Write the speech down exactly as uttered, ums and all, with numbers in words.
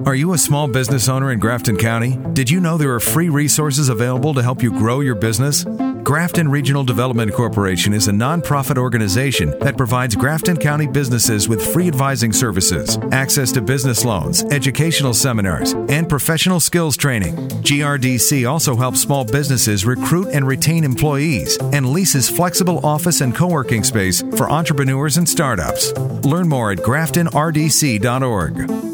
Are you a small business owner in Grafton County? Did you know there are free resources available to help you grow your business? Grafton Regional Development Corporation is a nonprofit organization that provides Grafton County businesses with free advising services, access to business loans, educational seminars, and professional skills training. G R D C also helps small businesses recruit and retain employees and leases flexible office and co-working space for entrepreneurs and startups. Learn more at grafton r d c dot org.